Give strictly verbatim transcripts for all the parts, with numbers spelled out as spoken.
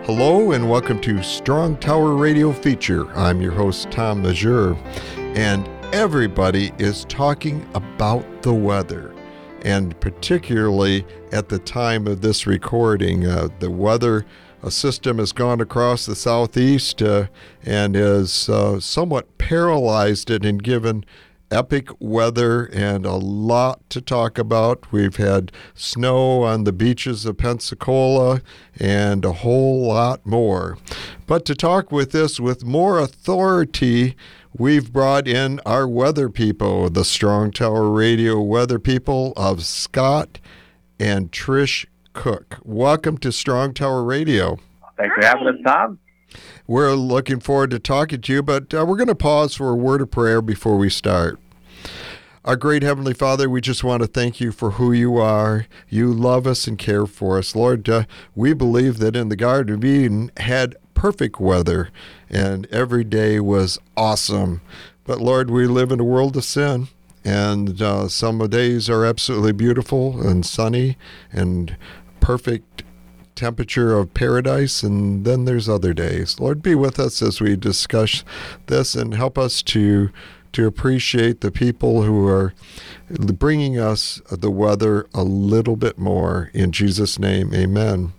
Hello and welcome to Strong Tower Radio Feature. I'm your host, Tom Majeur, and everybody is talking about the weather, and particularly at the time of this recording. Uh, the weather a system has gone across the southeast uh, and has uh, somewhat paralyzed it and given epic weather and a lot to talk about. We've had snow on the beaches of Pensacola and a whole lot more. But to talk with this with more authority, we've brought in our weather people, the Strong Tower Radio weather people of Scott and Trish Cook. Welcome to Strong Tower Radio. Thanks for having us, Tom. We're looking forward to talking to you, but uh, we're going to pause for a word of prayer before we start. Our great Heavenly Father, we just want to thank you for who you are. You love us and care for us. Lord, uh, we believe that in the Garden of Eden had perfect weather and every day was awesome. But Lord, we live in a world of sin. And uh, some days are absolutely beautiful and sunny and perfect temperature of paradise, and then there's other days. Lord, be with us as we discuss this and help us to to appreciate the people who are bringing us the weather a little bit more. In Jesus' name, amen.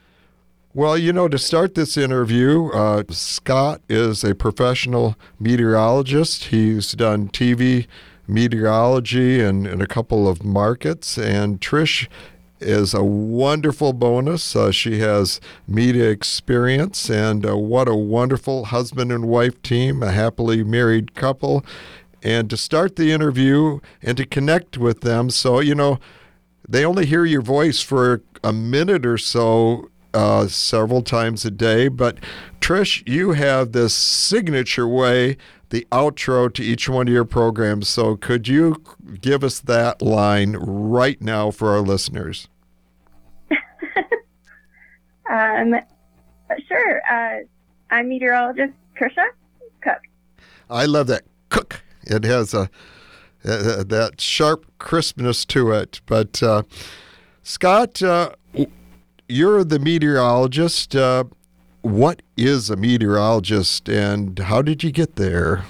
Well, you know, to start this interview, uh, Scott is a professional meteorologist. He's done T V meteorology in, in a couple of markets, and Trish is a wonderful bonus. Uh, she has media experience, and uh, what a wonderful husband and wife team, a happily married couple. And to start the interview and to connect with them, so, you know, they only hear your voice for a minute or so uh, several times a day, but Trish, you have this signature way, the outro to each one of your programs. So could you give us that line right now for our listeners? um, sure. Uh, I'm meteorologist Trisha Cook. I love that Cook. It has a, a that sharp crispness to it. But uh, Scott, uh, you're the meteorologist. Uh, What is a meteorologist, and how did you get there?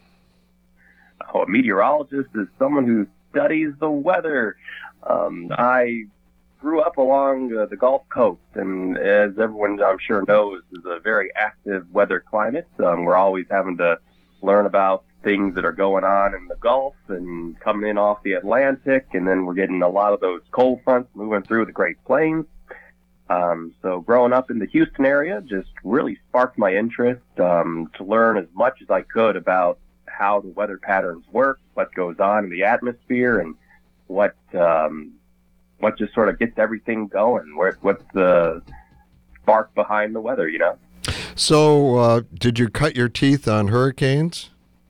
Oh, a meteorologist is someone who studies the weather. Um, I grew up along uh, the Gulf Coast, and as everyone I'm sure knows, is a very active weather climate. Um, we're always having to learn about things that are going on in the Gulf and coming in off the Atlantic, and then we're getting a lot of those cold fronts moving through the Great Plains. Um, so growing up in the Houston area just really sparked my interest um, to learn as much as I could about how the weather patterns work, what goes on in the atmosphere, and what um, what just sort of gets everything going. Where, what's the spark behind the weather, you know? So uh, did you cut your teeth on hurricanes?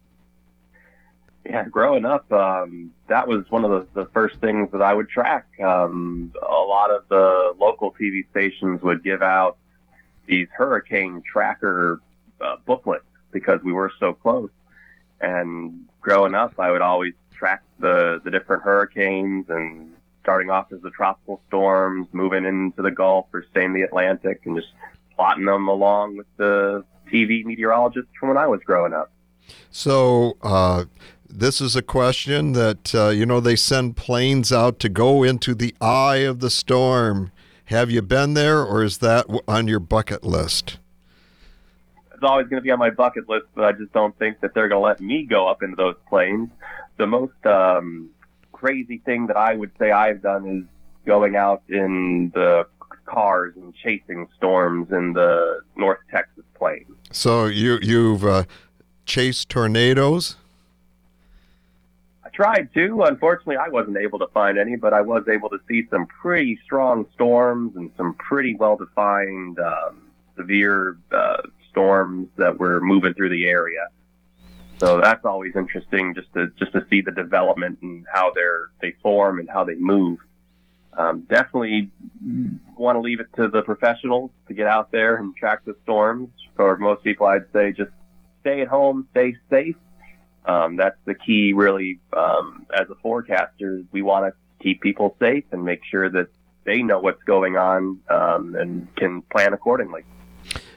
Yeah, growing up, um, that was one of the, the first things that I would track. Um, a lot of the local T V stations would give out these hurricane tracker uh, booklets because we were so close. And growing up, I would always track the, the different hurricanes, and starting off as the tropical storms, moving into the Gulf or staying in the Atlantic, and just plotting them along with the T V meteorologists from when I was growing up. So, uh, this is a question that, uh, you know, they send planes out to go into the eye of the storm. Have you been there, or is that on your bucket list? It's always going to be on my bucket list, but I just don't think that they're going to let me go up into those planes. The most um, crazy thing that I would say I've done is going out in the cars and chasing storms in the North Texas plains. So you, you've uh, chased tornadoes? Tried to. Unfortunately, I wasn't able to find any, but I was able to see some pretty strong storms and some pretty well-defined um, severe uh, storms that were moving through the area. So that's always interesting, just to just to see the development and how they're they form and how they move. Um, definitely want to leave it to the professionals to get out there and track the storms. For most people, I'd say just stay at home, stay safe. Um, that's the key, really, um, as a forecaster. We want to keep people safe and make sure that they know what's going on um, and can plan accordingly.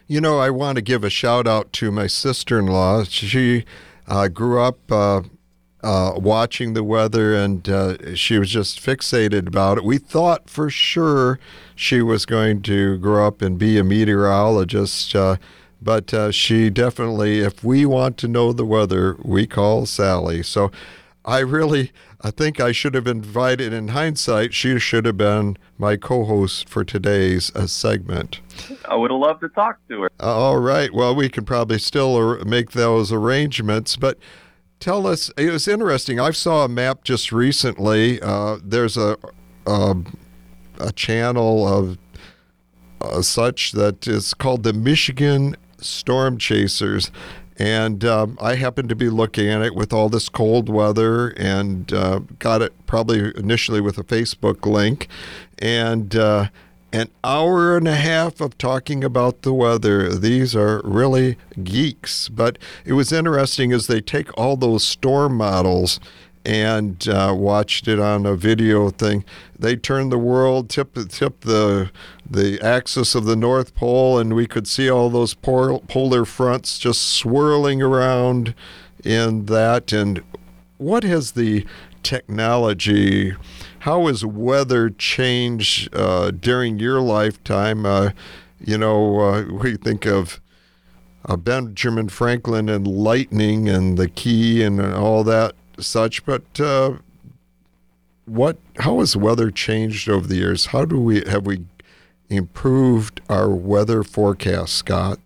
You know, I want to give a shout out to my sister-in-law. She uh, grew up uh, uh, watching the weather, and uh, she was just fixated about it. We thought for sure she was going to grow up and be a meteorologist, uh, but uh, she definitely, if we want to know the weather, we call Sally. So I really, I think I should have invited, in hindsight, she should have been my co-host for today's uh, segment. I would have loved to talk to her. All right. Well, we can probably still ar- make those arrangements, but tell us, it was interesting. I saw a map just recently. Uh, there's a, a, a channel of uh, such that is called the Michigan Storm Chasers. And um, I happened to be looking at it with all this cold weather, and uh, got it probably initially with a Facebook link. And uh, an hour and a half of talking about the weather. These are really geeks. But it was interesting as they take all those storm models and uh, watched it on a video thing. They turned the world, tip tip the the axis of the North Pole, and we could see all those pol- polar fronts just swirling around in that. And what has the technology, how has weather changed uh, during your lifetime? Uh, you know, uh, we think of uh, Benjamin Franklin and lightning and the key and all that such, but uh, what? How has weather changed over the years? How do we have we improved our weather forecast, Scott?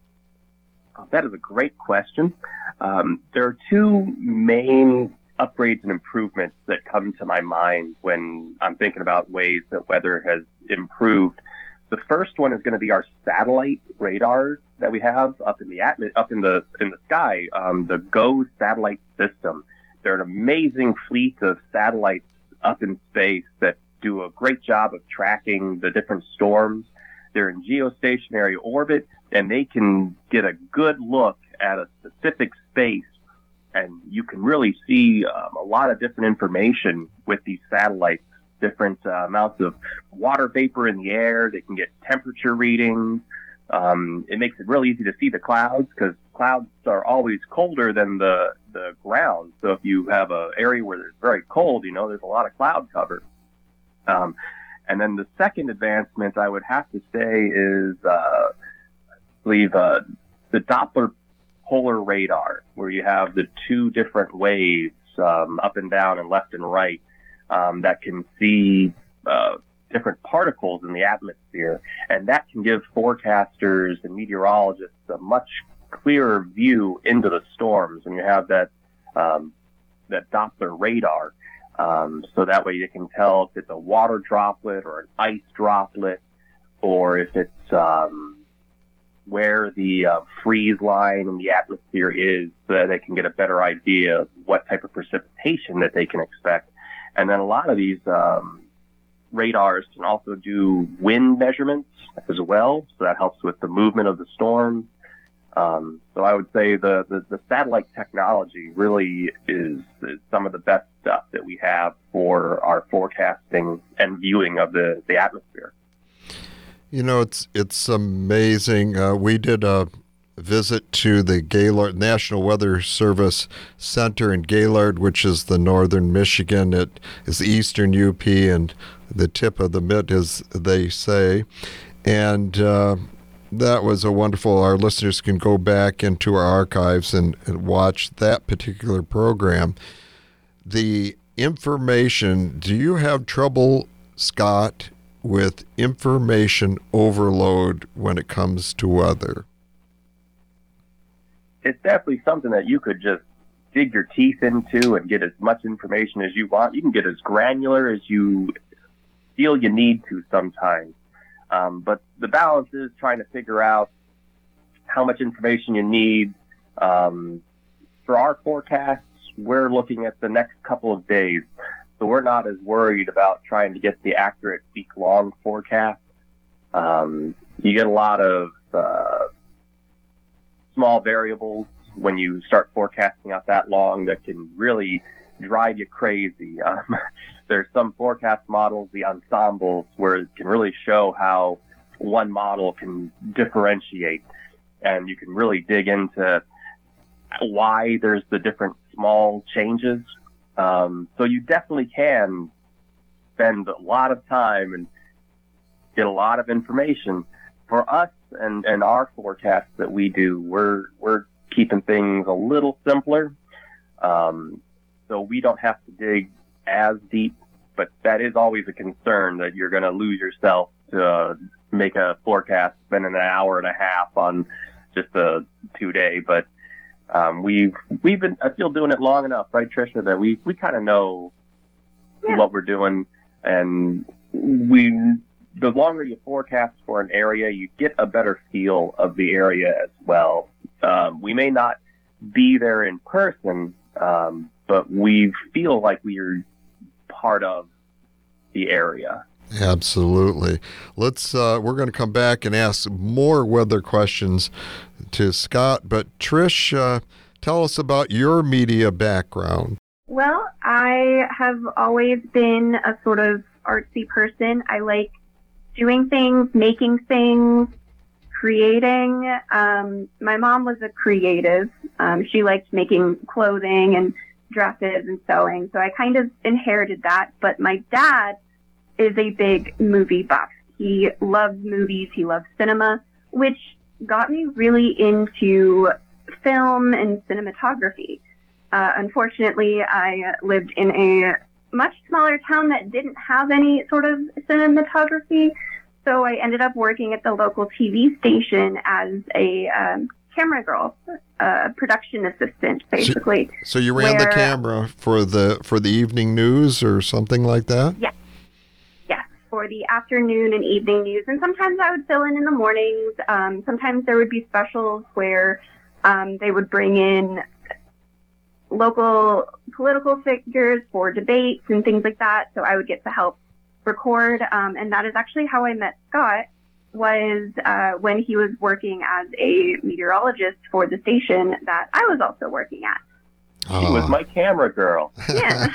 Oh, that is a great question. Um, there are two main upgrades and improvements that come to my mind when I'm thinking about ways that weather has improved. The first one is going to be our satellite radars that we have up in the atmo- up in the in the sky. Um, the GO satellite system. They're an amazing fleet of satellites up in space that do a great job of tracking the different storms. They're in geostationary orbit, and they can get a good look at a specific space, and you can really see um, a lot of different information with these satellites, different uh, amounts of water vapor in the air. They can get temperature readings. Um, it makes it really easy to see the clouds, because clouds are always colder than the, the ground. So if you have an area where it's very cold, you know, there's a lot of cloud cover. Um, and then the second advancement I would have to say is, uh, I believe, uh, the Doppler polar radar, where you have the two different waves, um, up and down and left and right, um, that can see, uh, different particles in the atmosphere, and that can give forecasters and meteorologists a much clearer view into the storms when you have that um, that Doppler radar. Um, so that way you can tell if it's a water droplet or an ice droplet, or if it's um, where the uh, freeze line in the atmosphere is, so that they can get a better idea of what type of precipitation that they can expect. And then a lot of these um, radars can also do wind measurements as well, so that helps with the movement of the storm. Um, so I would say the, the, the satellite technology really is, is some of the best stuff that we have for our forecasting and viewing of the, the atmosphere. You know, it's it's amazing. Uh, we did a visit to the Gaylord National Weather Service Center in Gaylord, which is the northern Michigan. It is the eastern U P and the tip of the mitt, as they say. And uh, that was a wonderful, our listeners can go back into our archives and, and watch that particular program. The information, do you have trouble, Scott, with information overload when it comes to weather? It's definitely something that you could just dig your teeth into and get as much information as you want. You can get as granular as you feel you need to sometimes. Um, but the balance is trying to figure out how much information you need. Um, for our forecasts, we're looking at the next couple of days. So we're not as worried about trying to get the accurate week-long forecast. Um, you get a lot of uh, small variables when you start forecasting out that long that can really drive you crazy. Um, there's some forecast models, the ensembles, where it can really show how one model can differentiate, and you can really dig into why there's the different small changes. Um, so you definitely can spend a lot of time and get a lot of information. For us and, and our forecasts that we do, we're we're keeping things a little simpler, um, so we don't have to dig as deep. But that is always a concern, that you're going to lose yourself to uh, make a forecast, spending an hour and a half on just a two day. But um, we've we've been I feel doing it long enough, right, Tricia, that we we kind of know Yeah. what we're doing, and we. The longer you forecast for an area, you get a better feel of the area as well. Um, we may not be there in person, um, but we feel like we're part of the area. Absolutely. Let's. Uh, we're going to come back and ask more weather questions to Scott. But Trish, uh, tell us about your media background. Well, I have always been a sort of artsy person. I like doing things, making things, creating. Um, my mom was a creative. Um, she liked making clothing and dresses and sewing, so I kind of inherited that. But my dad is a big movie buff. He loves movies. He loves cinema, which got me really into film and cinematography. Uh, unfortunately, I lived in a much smaller town that didn't have any sort of cinematography, so I ended up working at the local T V station as a um, camera girl, uh, production assistant, basically. So, so you ran the where- camera for the for the evening news or something like that? Yes. Yes, for the afternoon and evening news. And sometimes I would fill in in the mornings. Um, sometimes there would be specials where um, they would bring in local political figures for debates and things like that. So I would get to help record. Um, and that is actually how I met Scott, was uh, when he was working as a meteorologist for the station that I was also working at. She was my camera girl. Yeah.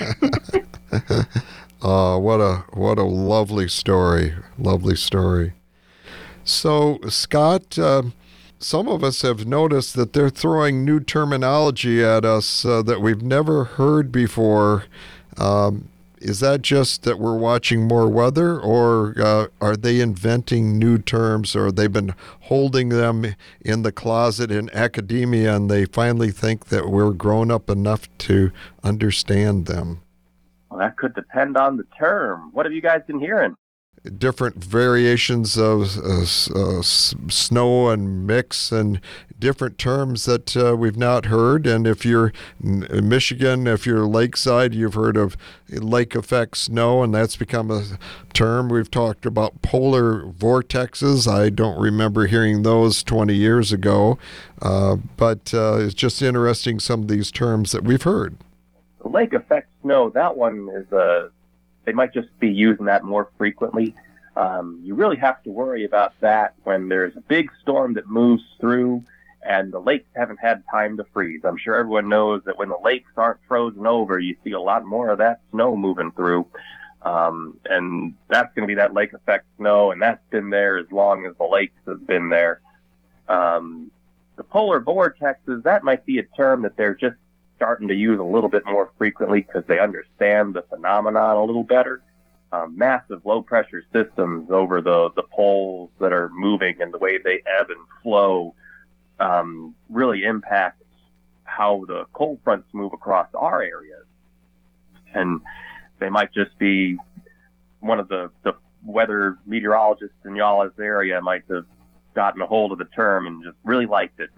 Oh, what a what a lovely story, lovely story. So, Scott, uh, some of us have noticed that they're throwing new terminology at us uh, that we've never heard before. Um, is that just that we're watching more weather, or uh, are they inventing new terms, or they've been holding them in the closet in academia and they finally think that we're grown up enough to understand them? Well, that could depend on the term. What have you guys been hearing? Different variations of uh, s- uh, s- snow and mix and different terms that uh, we've not heard. And if you're in in Michigan, if you're lakeside, you've heard of lake effect snow, and that's become a term. We've talked about polar vortexes. I don't remember hearing those twenty years ago, uh, but uh, it's just interesting, some of these terms that we've heard. The lake effect snow, that one is a, they might just be using that more frequently. Um, you really have to worry about that when there's a big storm that moves through and the lakes haven't had time to freeze. I'm sure everyone knows that when the lakes aren't frozen over, you see a lot more of that snow moving through. Um, and that's going to be that lake effect snow, and that's been there as long as the lakes have been there. Um, the polar vortexes, that might be a term that they're just starting to use a little bit more frequently because they understand the phenomenon a little better. Um, massive low pressure systems over the, the poles that are moving and the way they ebb and flow um, really impacts how the cold fronts move across our areas. And they might just be one of the, the weather meteorologists in y'all's area might have gotten a hold of the term and just really liked it.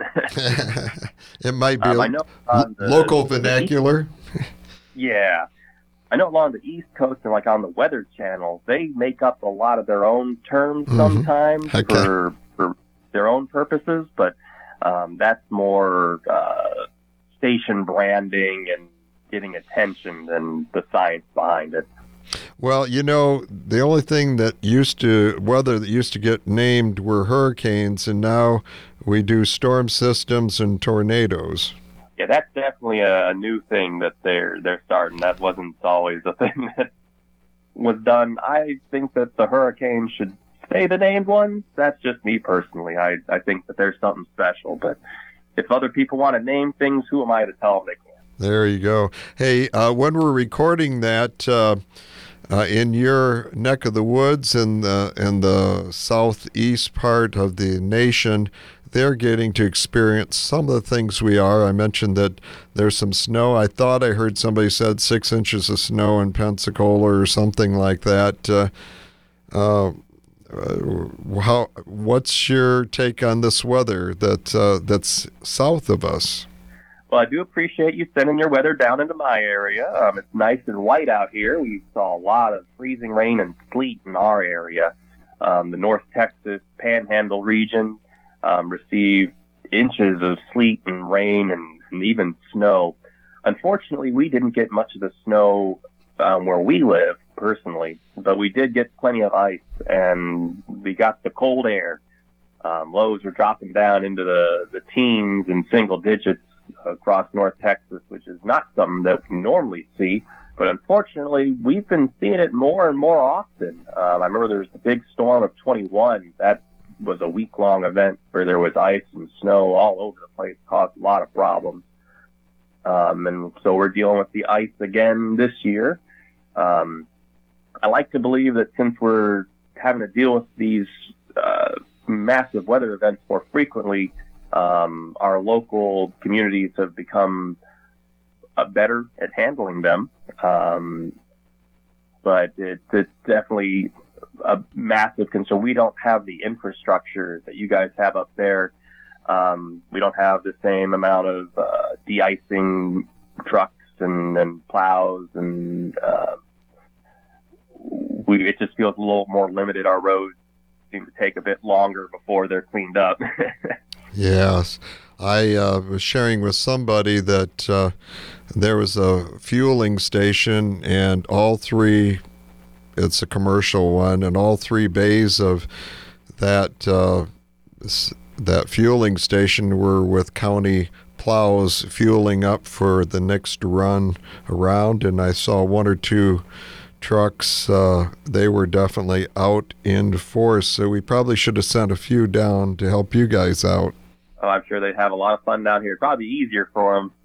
It might be um, a I know l- on the- local the vernacular. Yeah. I know along the East Coast and like on the Weather Channel, they make up a lot of their own terms Mhm. sometimes Okay. for for their own purposes, but um, that's more uh, station branding and getting attention than the science behind it. Well, you know, the only thing that used to, weather that used to get named were hurricanes, and now we do storm systems and tornadoes. Yeah, that's definitely a, a new thing that they're they're starting. That wasn't always a thing that was done. I think that the hurricane should say the named ones. That's just me personally. I, I think that there's something special. But if other people want to name things, who am I to tell them they can't? There you go. Hey, uh, when we're recording that, uh, uh, in your neck of the woods in the, in the southeast part of the nation, they're getting to experience some of the things we are. I mentioned that there's some snow. I thought I heard somebody said six inches of snow in Pensacola or something like that. Uh, uh, how? What's your take on this weather that uh, that's south of us? Well, I do appreciate you sending your weather down into my area. Um, it's nice and white out here. We saw a lot of freezing rain and sleet in our area. Um, the North Texas Panhandle region um, received inches of sleet and rain and, and even snow. Unfortunately, we didn't get much of the snow um, where we live, personally, but we did get plenty of ice, and we got the cold air. Um, lows were dropping down into the, the teens and single digits across North Texas, which is not something that we normally see. But unfortunately, we've been seeing it more and more often. Um, I remember there was the big storm of twenty-one. That was a week-long event where there was ice and snow all over the place, caused a lot of problems. Um, and so we're dealing with the ice again this year. Um, I like to believe that since we're having to deal with these uh, massive weather events more frequently, Um, our local communities have become uh, better at handling them. Um, but it, it's definitely a massive concern. We don't have the infrastructure that you guys have up there. Um, we don't have the same amount of uh, de-icing trucks and, and plows, and uh, we, it just feels a little more limited. Our roads seem to take a bit longer before they're cleaned up. Yes. I uh, was sharing with somebody that uh, there was a fueling station, and all three, it's a commercial one, and all three bays of that uh, that fueling station were with county plows fueling up for the next run around, and I saw one or two trucks. Uh, they were definitely out in force, so we probably should have sent a few down to help you guys out. Oh, I'm sure they'd have a lot of fun down here. It'd probably be easier for them.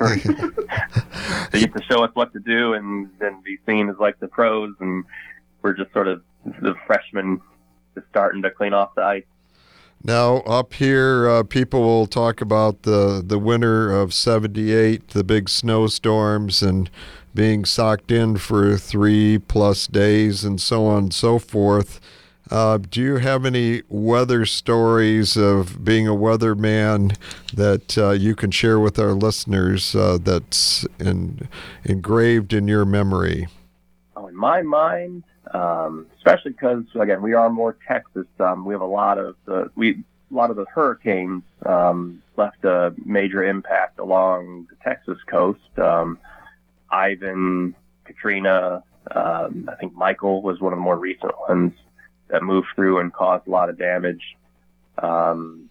They get to show us what to do and then be seen as like the pros, and we're just sort of the freshmen just starting to clean off the ice. Now, up here, uh, people will talk about the, the winter of seventy-eight, the big snowstorms, and being socked in for three plus days and so on and so forth. Uh, do you have any weather stories of being a weatherman that uh, you can share with our listeners uh, that's in, engraved in your memory? Oh, in my mind, um, especially because, again, we are more Texas. Um, we have a lot of the we a lot of the hurricanes um, left a major impact along the Texas coast. Um, Ivan, Katrina, um, I think Michael was one of the more recent ones that moved through and caused a lot of damage. Um,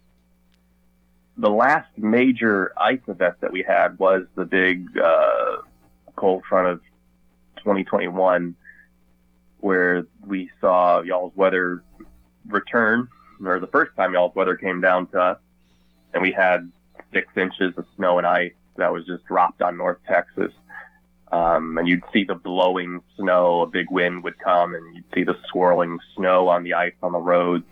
the last major ice event that we had was the big uh, cold front of twenty twenty-one, where we saw y'all's weather return, or the first time y'all's weather came down to us, and we had six inches of snow and ice that was just dropped on North Texas. Um, and you'd see the blowing snow, a big wind would come, and you'd see the swirling snow on the ice on the roads.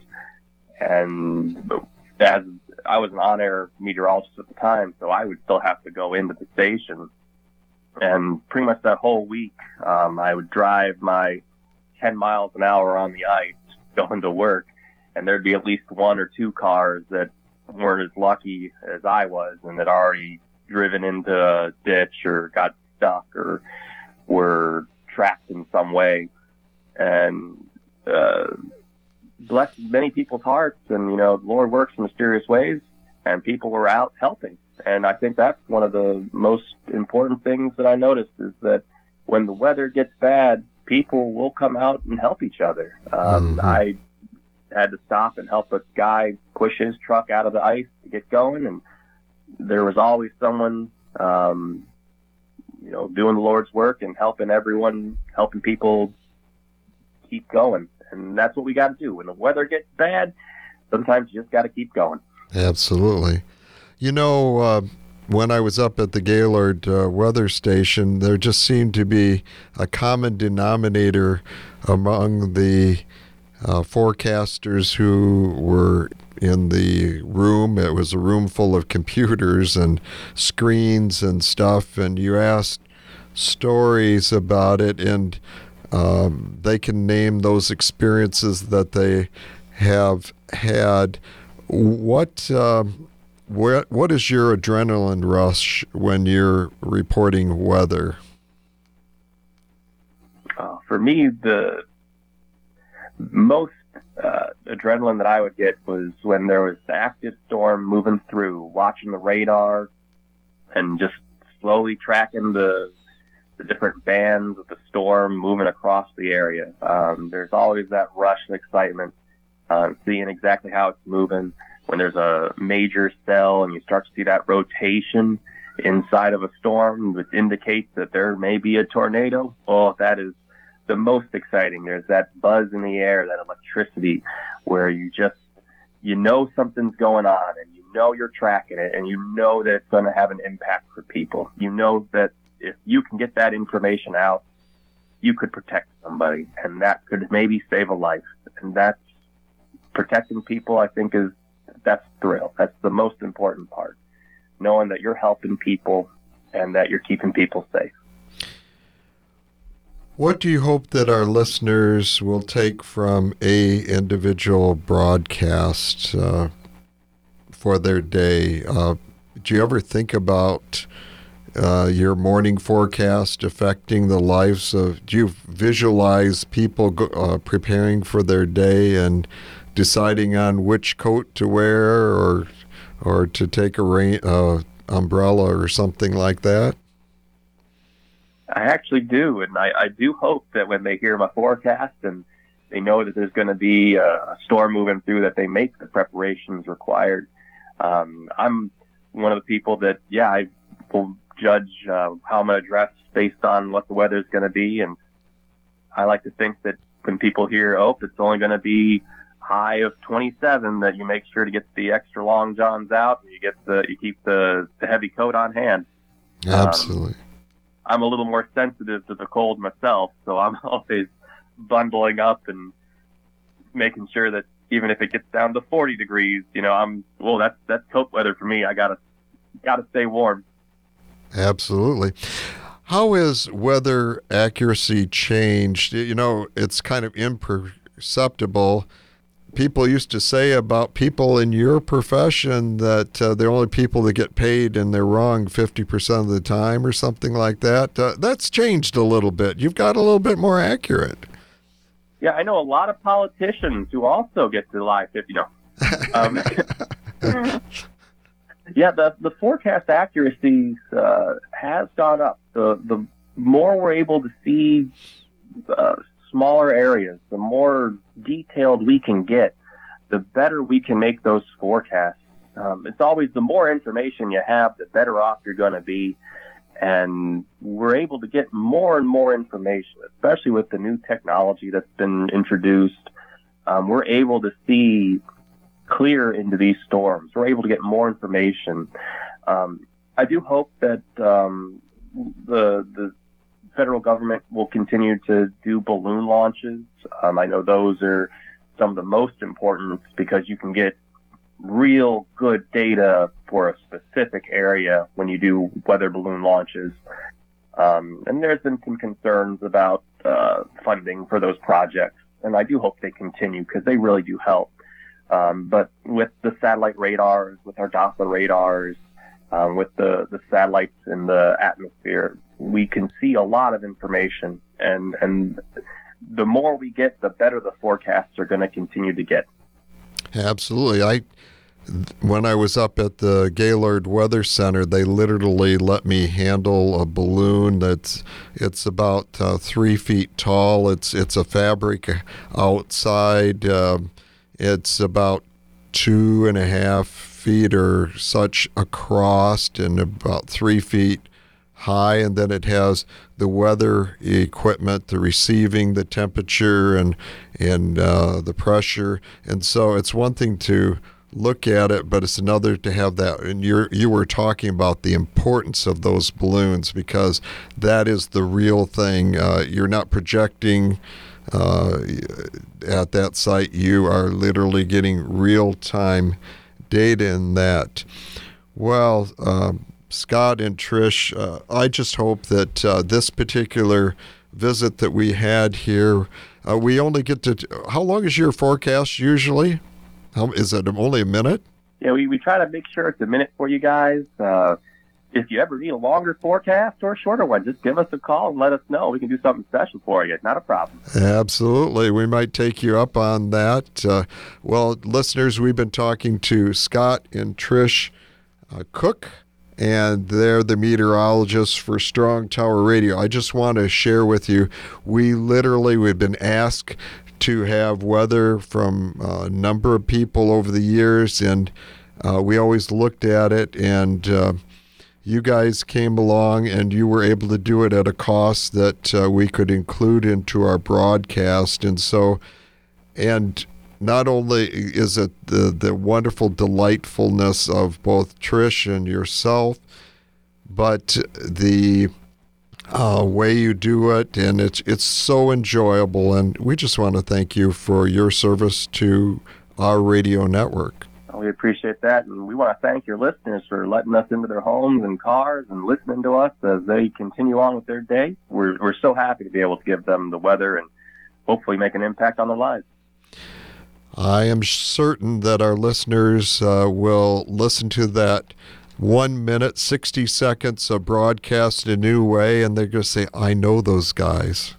And as I was an on-air meteorologist at the time, so I would still have to go into the station. And pretty much that whole week, um, I would drive my ten miles an hour on the ice going to work, and there'd be at least one or two cars that weren't as lucky as I was and had already driven into a ditch or got stuck or were trapped in some way, and uh, blessed many people's hearts. And, you know, the Lord works in mysterious ways, and people were out helping. And I think that's one of the most important things that I noticed, is that when the weather gets bad, people will come out and help each other. Um, mm-hmm. I had to stop and help a guy push his truck out of the ice to get going, and there was always someone um, you know, doing the Lord's work and helping everyone, helping people keep going. And that's what we got to do. When the weather gets bad, sometimes you just got to keep going. Absolutely. You know, uh, when I was up at the Gaylord uh, weather station, there just seemed to be a common denominator among the uh, forecasters who were in the room. It was a room full of computers and screens and stuff, and you asked stories about it, and um, they can name those experiences that they have had. What um, what what is your adrenaline rush when you're reporting weather? Uh, for me, the most uh, adrenaline that I would get was when there was the active storm moving through, watching the radar and just slowly tracking the the different bands of the storm moving across the area. Um, there's always that rush of excitement, uh, seeing exactly how it's moving. When there's a major cell and you start to see that rotation inside of a storm, which indicates that there may be a tornado, well, that is the most exciting. There's that buzz in the air, that electricity, where you just, you know something's going on, and you know you're tracking it, and you know that it's going to have an impact for people. You know that if you can get that information out, you could protect somebody, and that could maybe save a life. And that's protecting people, I think, is that's thrill. That's the most important part, knowing that you're helping people and that you're keeping people safe. What do you hope that our listeners will take from a individual broadcast uh, for their day? Uh, do you ever think about uh, your morning forecast affecting the lives of, do you visualize people go, uh, preparing for their day and deciding on which coat to wear or or to take a rain uh, umbrella or something like that? I actually do, and I, I do hope that when they hear my forecast and they know that there's going to be a storm moving through, that they make the preparations required. Um, I'm one of the people that, yeah, I will judge uh, how I'm going to dress based on what the weather's going to be, and I like to think that when people hear, oh, it's only going to be high of twenty-seven, that you make sure to get the extra long johns out and you get the you keep the, the heavy coat on hand. Absolutely. Um, I'm a little more sensitive to the cold myself, so I'm always bundling up and making sure that even if it gets down to forty degrees, you know, I'm well. That's that's coat weather for me. I gotta gotta stay warm. Absolutely. How has weather accuracy changed? You know, it's kind of imperceptible. People used to say about people in your profession that uh, they're only people that get paid and they're wrong fifty percent of the time or something like that. Uh, that's changed a little bit. You've got a little bit more accurate. Yeah, I know a lot of politicians who also get to lie fifty. No. Um, yeah, the the forecast accuracy uh, has gone up. The the more we're able to see uh, smaller areas, the more detailed we can get, the better we can make those forecasts. Um, it's always the more information you have, the better off you're going to be. And we're able to get more and more information, especially with the new technology that's been introduced. Um, we're able to see clear into these storms. We're able to get more information. Um, I do hope that um, the the federal government will continue to do balloon launches. Um, I know those are some of the most important because you can get real good data for a specific area when you do weather balloon launches. Um, and there's been some concerns about uh, funding for those projects, and I do hope they continue because they really do help. Um, but with the satellite radars, with our Doppler radars, um, with the, the satellites in the atmosphere, we can see a lot of information, and and the more we get, the better the forecasts are going to continue to get. Absolutely. I when I was up at the Gaylord Weather Center, they literally let me handle a balloon that's it's about uh, three feet tall. It's it's a fabric outside. Um, it's about two and a half feet or such across, and about three feet high, and then it has the weather equipment, the receiving, the temperature, and and uh, the pressure. And so it's one thing to look at it, but it's another to have that. And you you were talking about the importance of those balloons, because that is the real thing. Uh, you're not projecting uh, at that site. You are literally getting real-time data in that. Well, um, Scott and Trish, uh, I just hope that uh, this particular visit that we had here, uh, we only get to, how long is your forecast usually? How, is it only a minute? Yeah, we, we try to make sure it's a minute for you guys. Uh, if you ever need a longer forecast or a shorter one, just give us a call and let us know. We can do something special for you. Not a problem. Absolutely. We might take you up on that. Uh, well, listeners, we've been talking to Scott and Trish uh, Cook, and they're the meteorologists for Strong Tower Radio. I just want to share with you, we literally, we've been asked to have weather from a number of people over the years, and uh, we always looked at it, and uh, you guys came along and you were able to do it at a cost that uh, we could include into our broadcast. And so, and not only is it the, the wonderful delightfulness of both Trish and yourself, but the uh, way you do it, and it's it's so enjoyable. And we just want to thank you for your service to our radio network. We appreciate that, and we want to thank your listeners for letting us into their homes and cars and listening to us as they continue on with their day. We're we're so happy to be able to give them the weather and hopefully make an impact on their lives. I am certain that our listeners uh, will listen to that one minute, sixty seconds of broadcast in a new way, and they're going to say, I know those guys.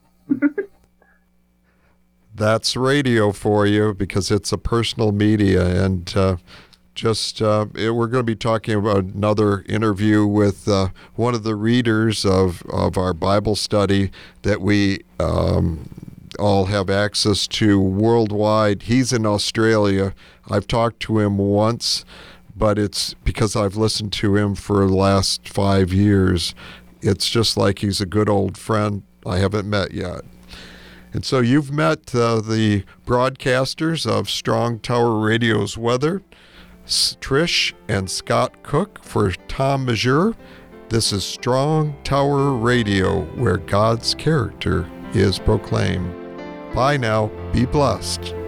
That's radio for you, because it's a personal media. And uh, just uh, it, we're going to be talking about another interview with uh, one of the readers of, of our Bible study that we um, all have access to worldwide. He's in Australia. I've talked to him once, but it's because I've listened to him for the last five years. It's just like he's a good old friend I haven't met yet. And so you've met uh, the broadcasters of Strong Tower Radio's weather, Trish and Scott Cook. For Tom Mazur, this is Strong Tower Radio, where God's character is proclaimed. Bye now. Be blessed.